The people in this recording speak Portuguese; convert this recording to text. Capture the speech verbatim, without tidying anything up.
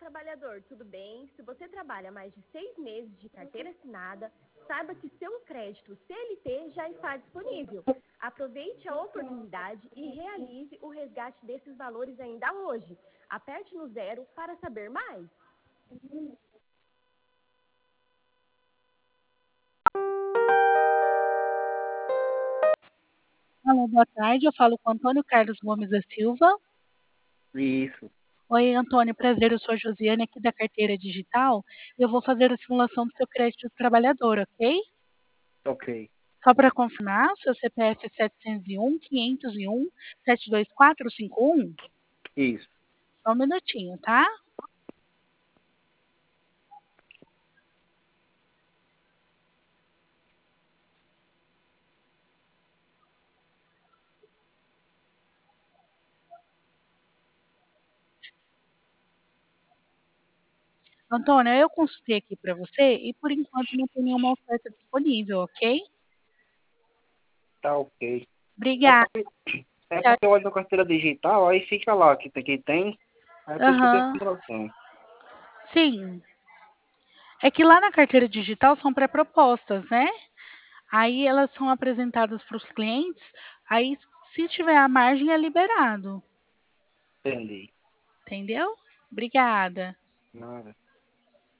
trabalhador, tudo bem? Se você trabalha mais de seis meses de carteira assinada, saiba que seu crédito C L T já está disponível. Aproveite a oportunidade e realize o resgate desses valores ainda hoje. Aperte no zero para saber mais. Alô, boa tarde. Eu falo com Antônio Carlos Gomes da Silva. Isso, Oi, Antônio, prazer. Eu sou a Josiane aqui da Carteira Digital. Eu vou fazer a simulação do seu crédito de trabalhador, ok? ok. Só para confirmar, seu C P F é setecentos e um, quinhentos e um, sete dois quatro cinco um? Isso. Só um minutinho, tá? Antônio, eu consultei aqui para você e por enquanto não tem nenhuma oferta disponível, ok? Tá ok. É Obrigada. porque, é porque eu olho na carteira digital, aí fica lá que tem, que tem. Aí por isso que eu fiz a Aham. simulação. Sim. É que lá na carteira digital são pré-propostas, né? Aí elas são apresentadas para os clientes, aí se tiver a margem é liberado, Entendi. entendeu? Obrigada. Nada.